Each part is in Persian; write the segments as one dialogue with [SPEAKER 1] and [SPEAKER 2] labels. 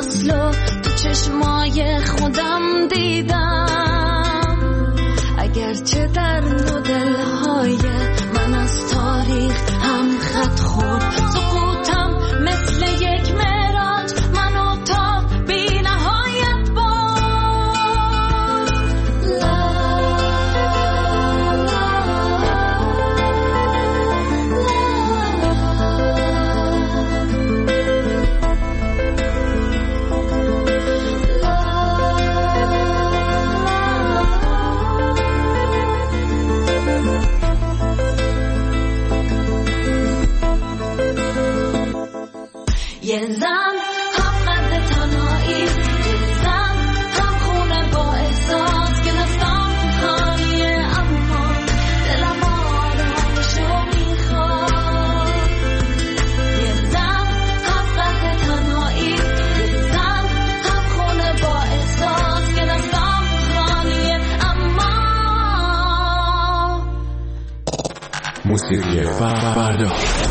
[SPEAKER 1] فصلو تو چشمای خودم دیدم، اگرچه در دلهای من از تاریخ هم خط خورد. سقوطم مثل یک معراج منو تا بی نهایت برد. یه زن هم قد تنهایی، یه زن هم خونه با احساس که دستم خالیه اما دلم آرامشو میخواد. یه زن هم قد تنهایی، یه زن هم خونه با احساس که دستم خالیه اما
[SPEAKER 2] موسیقی فردا.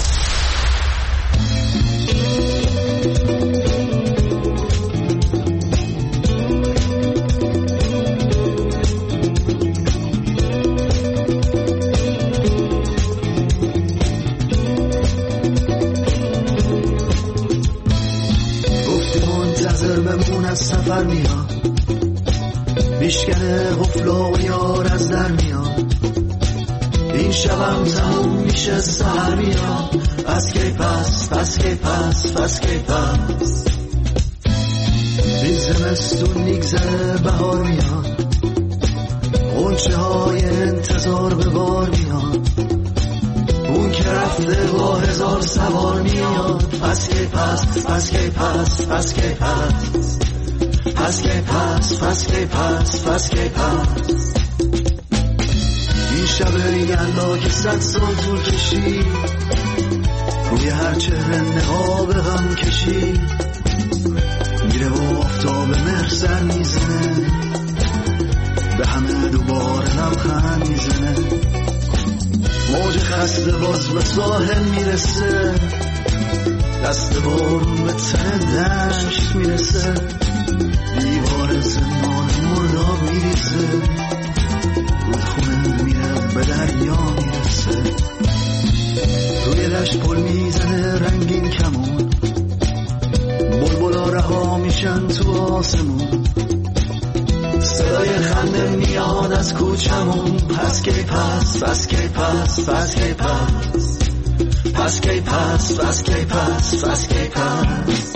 [SPEAKER 3] سفر میاد میشکنه قفلا و یار از در میاد، این شبم تموم میشه سهر میاد. پس کی پس پس کی پس پس کی پس این زمستون میگذره بهار میاد، غنچه های انتظار به بار میاد، اون که رفته با هزار سوار میاد. پس کی پس پس کی پس پس کی پس پس کی پس پس کی پس پس کی پس این شب یلدا که 100 سال طول کشید، روی هر چهره نقاب غم کشید، میره و آفتاب مهر سر میزنه، به همه دوباره لبخند میزنه، موج خسته باز به ساحل میرسه، دست بارون به تن دشت میرسه، دیوار زمان مرداب میریزه، رودخونه میره به دریا میرسه، روی دشت پل میزنه رنگین کمون، بلبلا رها میشن تو آسمون، صدای خنده میاد از کوچمون. پس کی پس پس کی پس پس کی پس پس کی پس پس کی پس پس کی پس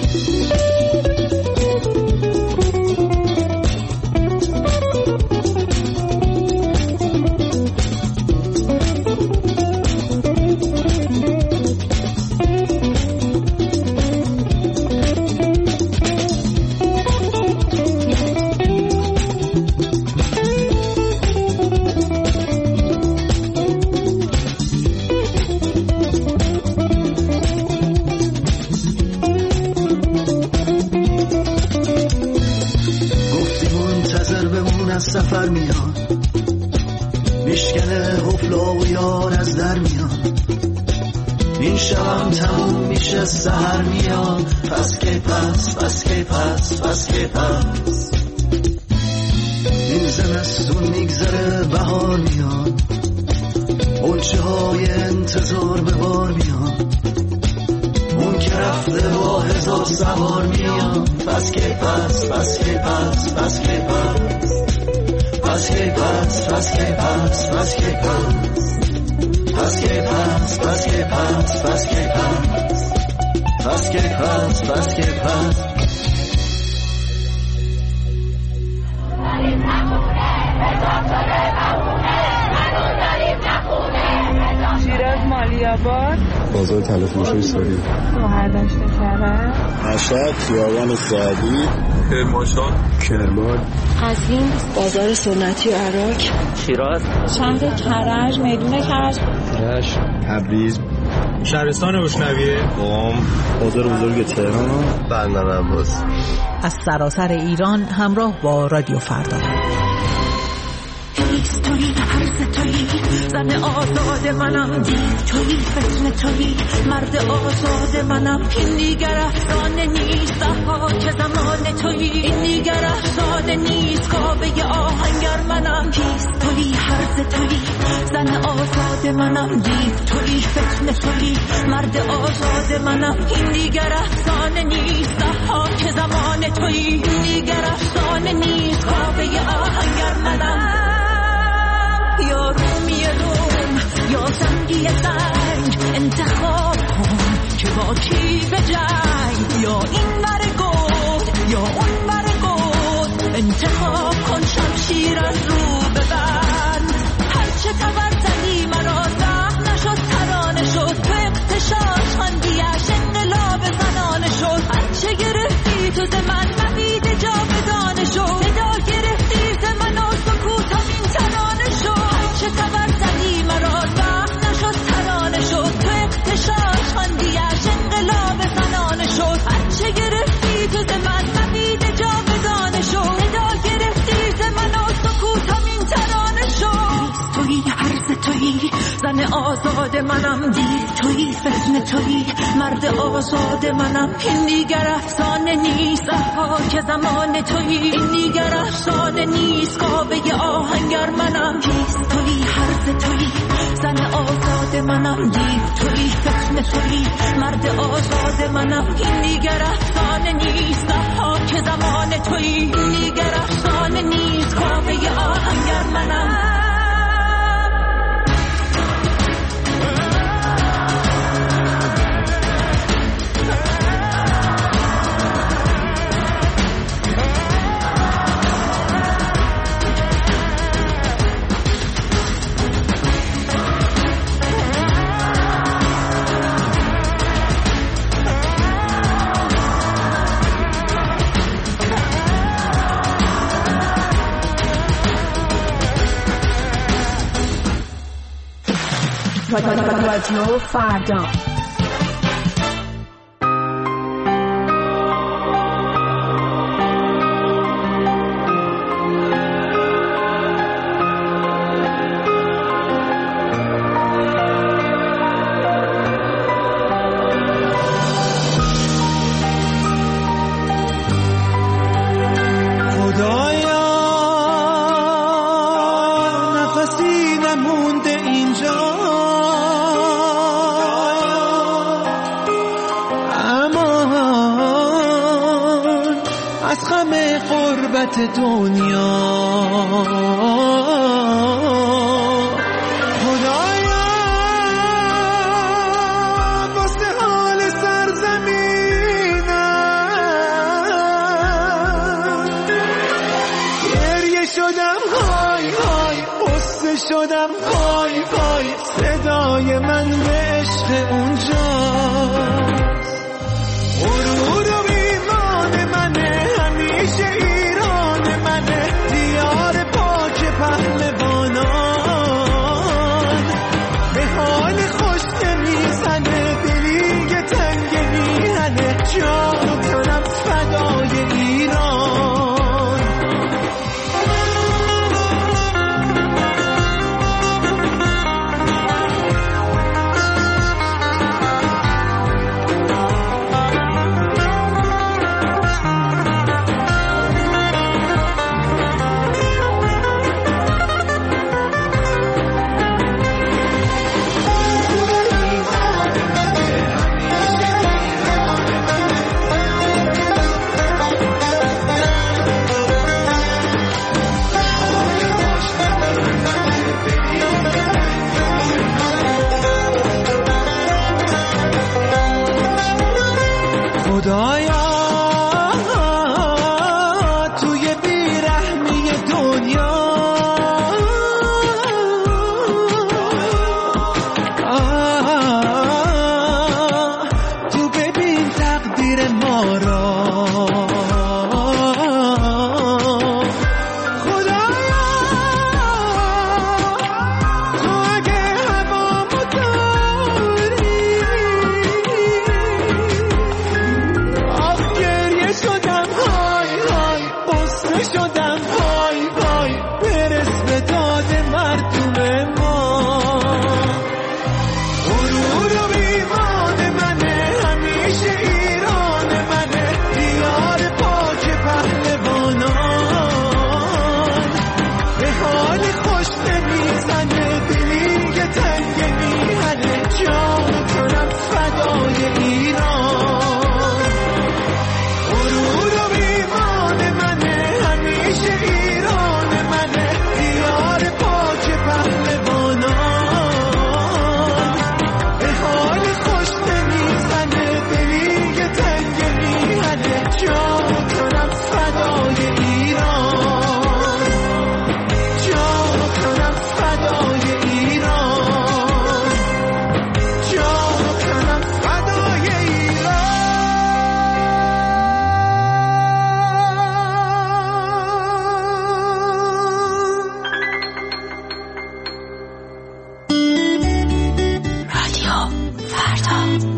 [SPEAKER 3] سفر میاد میشکنه قفلا و یار از در میاد، این شبم تموم میشه سحر میاد. پس کی پس پس کی پس پس کی پس این زمستون میگذره بهار میاد، غنچه های انتظار به بار میاد، اون که رفته با هزار سوار میاد. پس کی پس پس کی پس پس کی پس پس کی پس پس کی پس پس کی پس پس کی پس پس کی پس پس کی پس پس کی پس پس کی پس
[SPEAKER 4] شیراز مالیاباد،
[SPEAKER 5] بازار تلفروشی سوری،
[SPEAKER 4] شهردشت کرج،
[SPEAKER 5] مشهد، خیابان سعدی،
[SPEAKER 2] کرمانشاه،
[SPEAKER 5] کرمان،
[SPEAKER 4] قزوین، بازار سنتی عراق،
[SPEAKER 6] شیراز،
[SPEAKER 4] شهر کرج، میدون کرج،
[SPEAKER 5] رشت، تبریز،
[SPEAKER 2] شهرستان روشنویه،
[SPEAKER 5] قم، بازار بزرگ تهران، بندر عباس.
[SPEAKER 7] از سراسر ایران همراه با رادیو فردا.
[SPEAKER 1] هیچ کیست تویی هرز تویی زن آزاد منم دیو تویی فتنه تویی مرد آزاد منم این دیگر افسانه نیست ها که زمان تویی این دیگر افسانه نیست کابه آهنگر منم کیست تویی هرز تویی زن آزاد منم دیو تویی فتنه تویی مرد آزاد منم این دیگر افسانه نیست ها که زمان تویی این دیگر افسانه نیست کابه آهنگر منم یا رومی روم یا زنگی زنگ انتخاب کن که با کی به جنگ یا این بر گود یا اون بر گود انتخاب کن شمشیر از رو ببند هرچه تبر زدی مرا زخم نشد ترانه شد تو اقتشاش خاندیش انقلاب زنانه شد هرچه گرفتی تو ز من مبید جا بدانه شد صدا گرفتی ز من و سکوتم این ترانه شد هرچه تبر زدی مرا زخم نشد ترانه شد تو اقتشاش خاندیش انقلاب زنانه شد هرچه گرفتی تو ز من مبید جا بدانه شد صدا گرفتی ز من و سکوتم این ترانه شد تویی هرز تویی زن آزاد منم دیو تویی فتنه تویی مرد آزاد منم این دیگر افسانه نیست ها که زمان تویی این دیگر افسانه نیست کابه آهنگر منم کیست تویی هرز تویی زن آزاد منم دیو تویی فتنه تویی مرد آزاد منم این دیگر افسانه نیست ها که زمان تویی این دیگر افسانه نیست کابه آهنگر منم
[SPEAKER 4] رادیو فردا
[SPEAKER 3] دنیا خدایا واسه حال سرزمینم گریه شدم های های قصه شدم های های صدای من به عشق اونجاست غرور و ایمان منه همیشه دیار پاک پهلوانان به حال خوش نمیزنه دلی که تنگ میهنه جان کنم فدای ایران خدایا توی بیرحمی دنیا تو ببین تقدیر ما را خدایا تو اگه هوامو داری
[SPEAKER 1] فردا.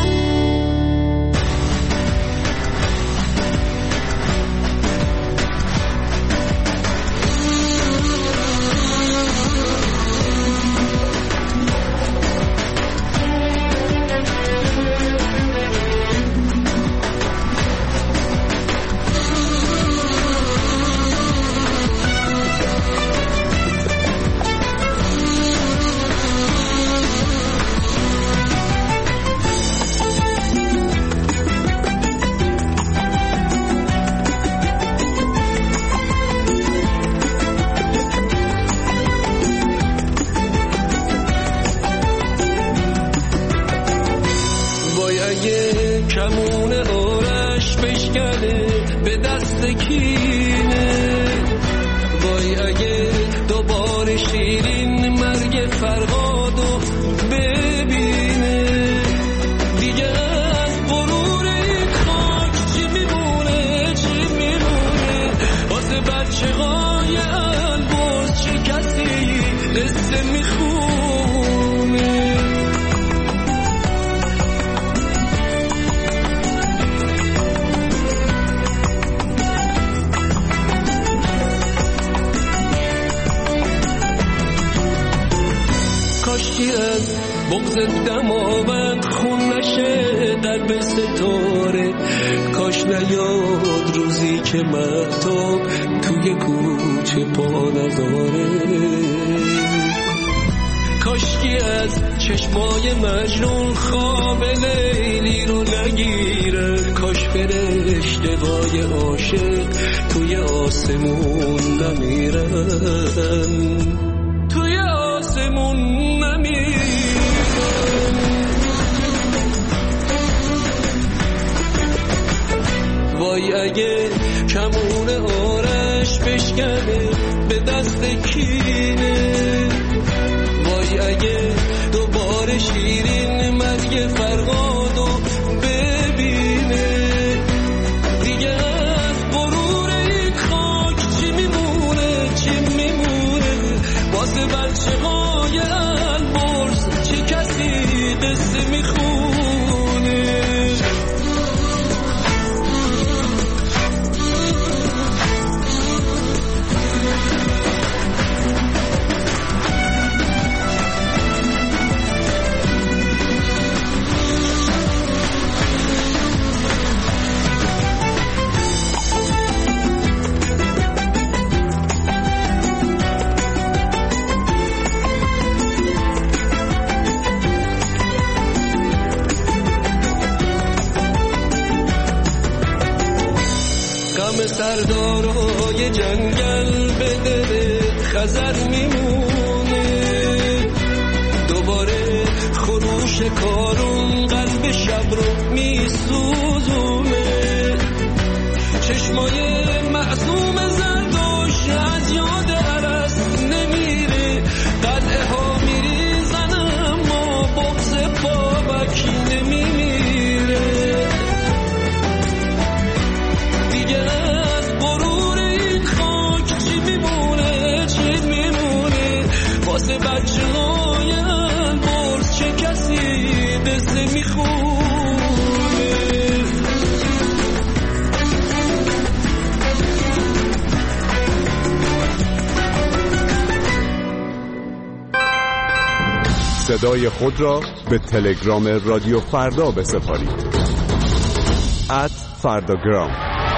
[SPEAKER 6] سردارای جنگل به دل خزر میمونه، دوباره خروش کارون قلب شب رو میسوزونه، چشمای معصوم زردوش از یاد عرس نمیره، قلعه ها میریزن اما بغض بابک نمیمیره، دیگه از غرور این خاک چی میمونه، چی میمونه واسه بچه های البرز، چه کسی دسته میخونه.
[SPEAKER 7] صدای خود را به تلگرام رادیو فردا بسپارید. @فرداگرام.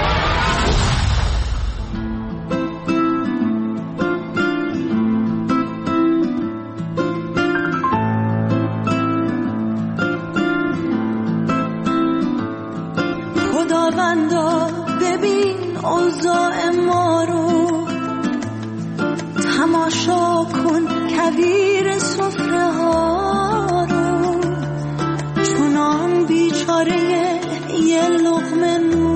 [SPEAKER 1] خداوندا ببین اوضاع ما رو، تماشا کن کویر سفره ها رو، چونان بیچاره یه لقمه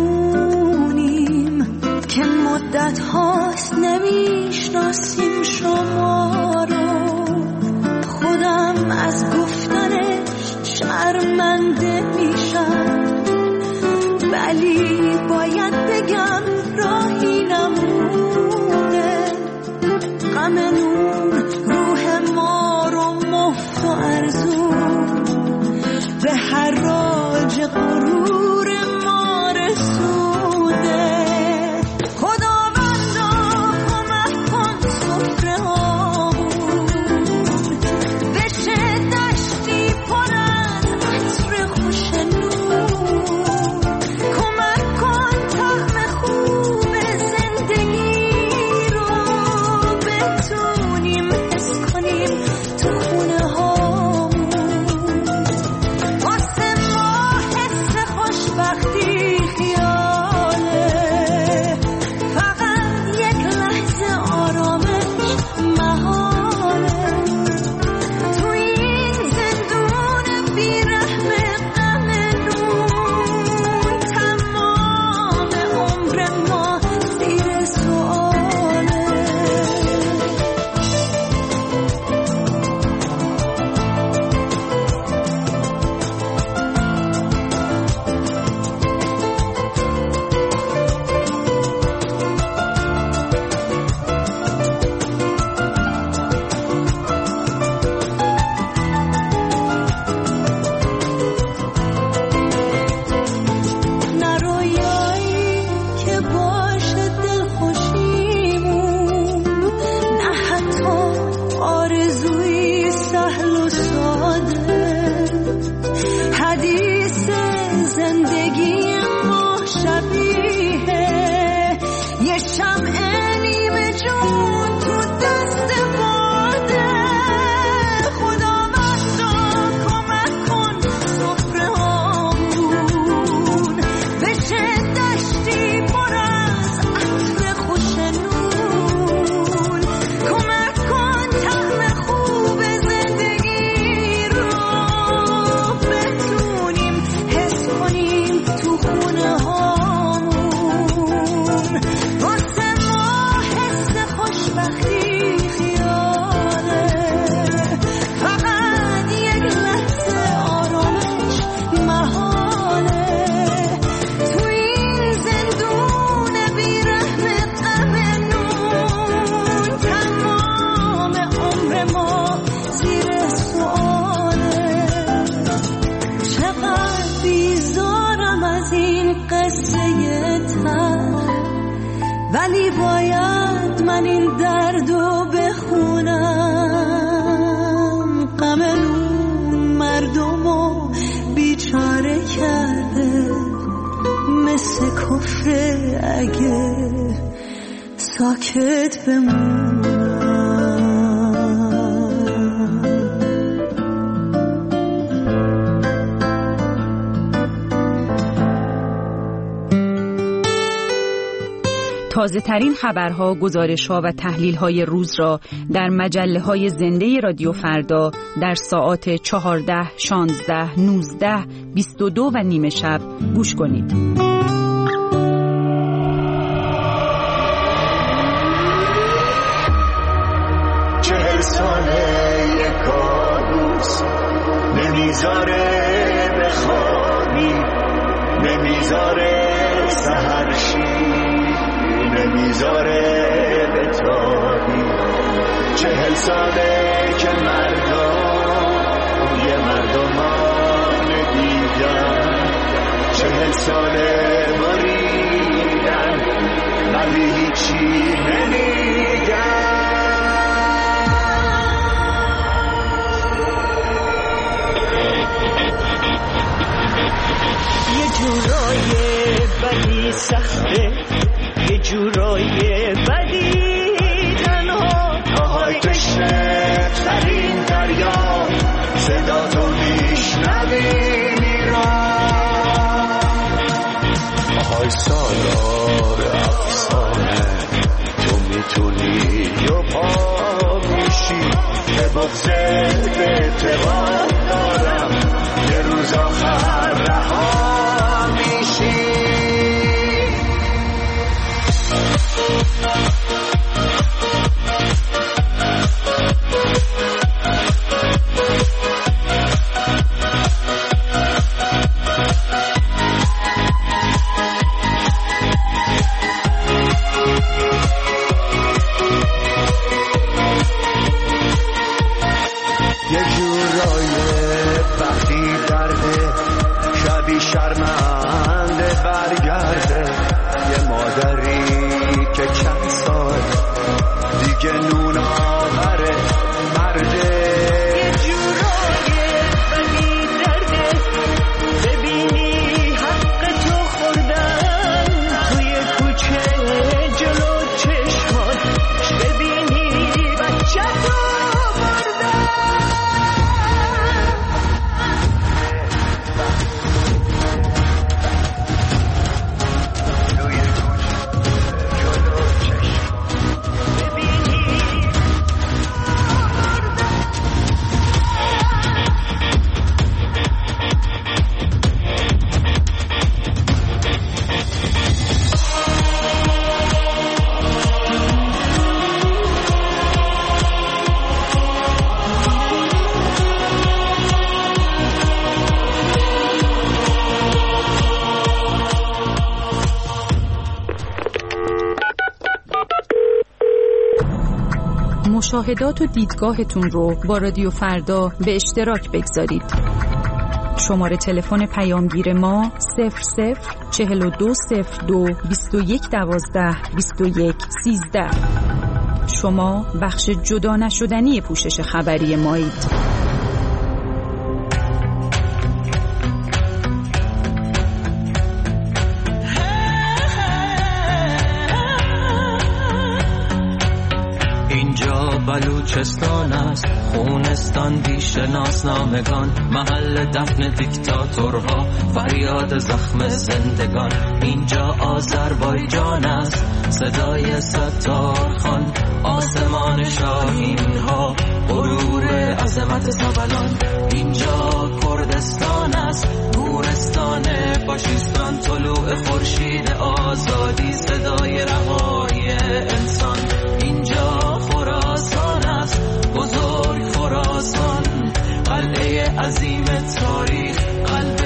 [SPEAKER 1] نونیم که مدت هاست نمیشناسیم شما رو. خودم از گفتنش شرمنده میشم، ولی باید بگم راهی نمونه، غم نون روح ما رو مفت و ارزون حراج غرور ما رسوده. خداوندا کمک کن سفره هامون بشه دشتی پر از عطر خوش نور. کمک کن طعم خوب زندگی رو بتونیم حس کنیم تو خونه هامون. واسه ما حس خوشبختی خیاله، فقط یک لحظه آرامش محاله. تو این زندون بیرحم غم نون تمام عمر ما زیر سؤاله. نه رویایی که باشه دلخوشیمون، نه حتی آرزوی سهل و ساده. حدیث زندگی ما شبیه یه شمع نیمه جون تو دست باده. خداوندا کمک کن سفره هامون بشه دشتی پر از عطر خوش نون. کمک کن طعم خوب زندگی رو بتونیم حس کنیم تو خونه هامون. واسه ما حس خوشبختی خیاله، فقط یک لحظه آرامش محاله. تو این زندون بیرحم غم نون تمام عمر ما زیر سؤاله. چقدر بیزارم از این قصه تر، ولی باید من این دردو بخونم. غم نون مردمو بیچاره کرده، مثل کفر اگه ساکت بمونم.
[SPEAKER 8] تازه ترین خبرها، گزارش‌ها و تحلیل‌های روز را در مجله‌های زنده رادیو فردا در ساعات 14، 16، 19، 22 و نیمه شب گوش کنید.
[SPEAKER 3] 40 ساله یک کابوس نمیذاره بخوابی، نمیذاره سحر شی، نمیذاره بتابی. 40 ساله که مردم یه مردمان دیگر، 40 ساله بریدن ولی هیچی نمیگن.
[SPEAKER 1] یه جورای بدی سخته، یه جورای بدی تنها،
[SPEAKER 3] پاهای تشنه ترین دریا، صدا تو میشنوی میران. پاهای سالار افسانه، تو میتونی و پا میشی. به بغضت به اعتقاد دارم یه روز آخر رها میشی. یه جورای وقتی درده شرمنده برگرده، یه مادری که چند سال دیگه نون آوره مرده.
[SPEAKER 1] یه جورای بگی درده، ببینی حق تو خوردن توی کوچه جلو چشمان، ببینی بچه تو بردن.
[SPEAKER 8] مشاهدات و دیدگاهتون رو با رادیو فردا به اشتراک بگذارید. شماره تلفن پیامگیر ما 00420221122113. شما بخش جدا نشدنی پوشش خبری مایید.
[SPEAKER 6] بلوچستان است، خونستان بی‌شناسنامگان، محل دفن دیکتاتورها، فریاد زخم زندگان. اینجا آذربایجان است، صدای ستارخان، آسمان شاهین ها، غرور عظمت سبلان. اینجا کردستان است، گورستان فاشیستان، طلوع خورشید آزادی، صدای رهایی انسان. اینجا خراسان است، بزرگ خراسان، قلعه عظیم تاریخ، قلب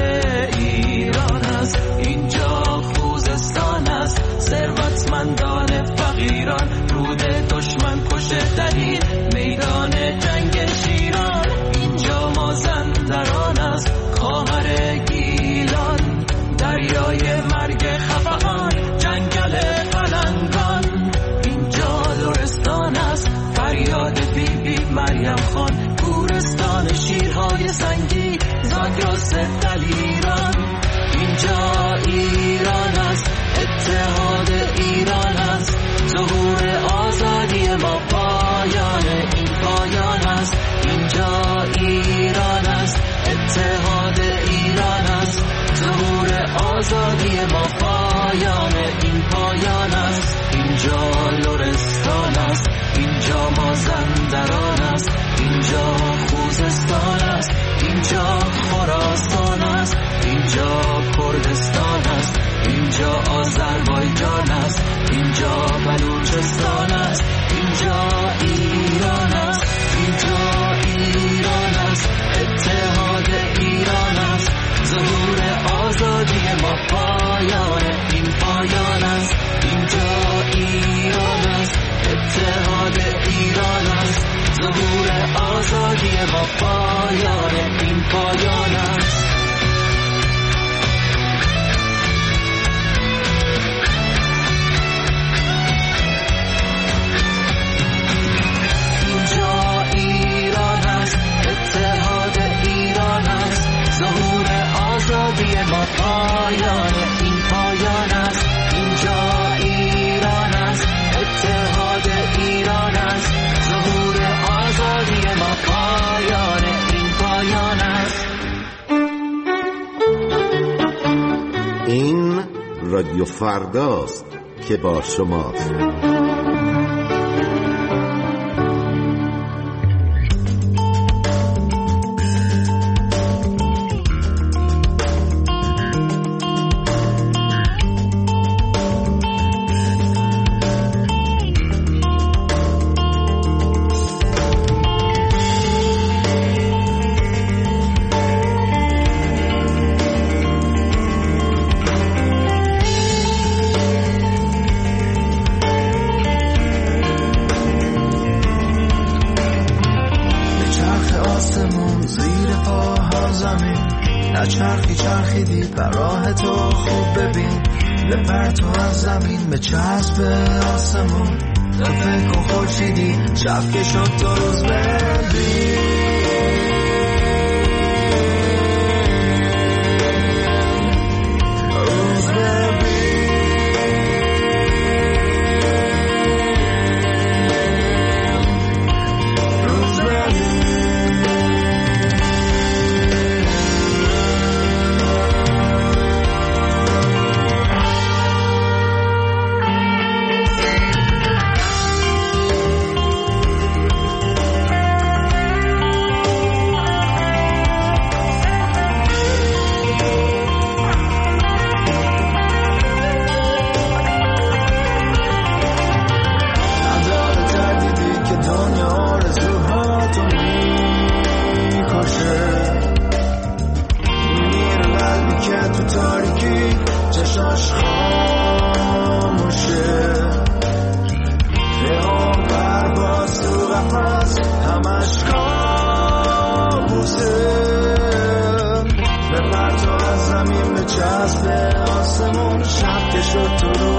[SPEAKER 6] ایران است. اینجا خوزستان است، ثروتمندان فقیران، رود دشمن کشته ترین میدان جنگ شیران. اینجا مازندران است، خواهر گیلان، دریای مرگ خفقان، جنگل پلنگان. اینجا لرستان است، فریاد بی بی مریم خان، گورستان شیرهای سنگی، زاگرس دلیران. اینجا ایران است، اتحاد ایران است، ظهور آزادی ما، پایان این پایان است. اینجا ایران است، اتحاد ایران است، ظهور آزادی ما، پایان این پایان است. اینجا لرستان است، اینجا مازندران است، اینجا خوزستان است، اینجا خراسان است، اینجا کردستان است، اینجا آذربایجان است، اینجا بلوچستان است، اینجا ایران است، اینجا ایران است، اتحاد ایران است، ظهور آزادی ما، پایان این پایان است. اینجا ایران است، اتحاد ایران است، ظهور آزادی ما، پایان این پایان است. اینجا ایران است، اتحاد ایران است، ظهور آزادی ما، پایان این پایان است. اینجا ایران است، اتحاد ایران است، ظهور آزادی ما، پایان این پایان است.
[SPEAKER 9] این رادیو فرداست که با شماست.
[SPEAKER 3] چرخیدی بر راه تو خوب ببین بپر تو از زمین به چسب آسمون تو فکر کن خورشیدی شب که شد تو روز ببین شب که شد تو رو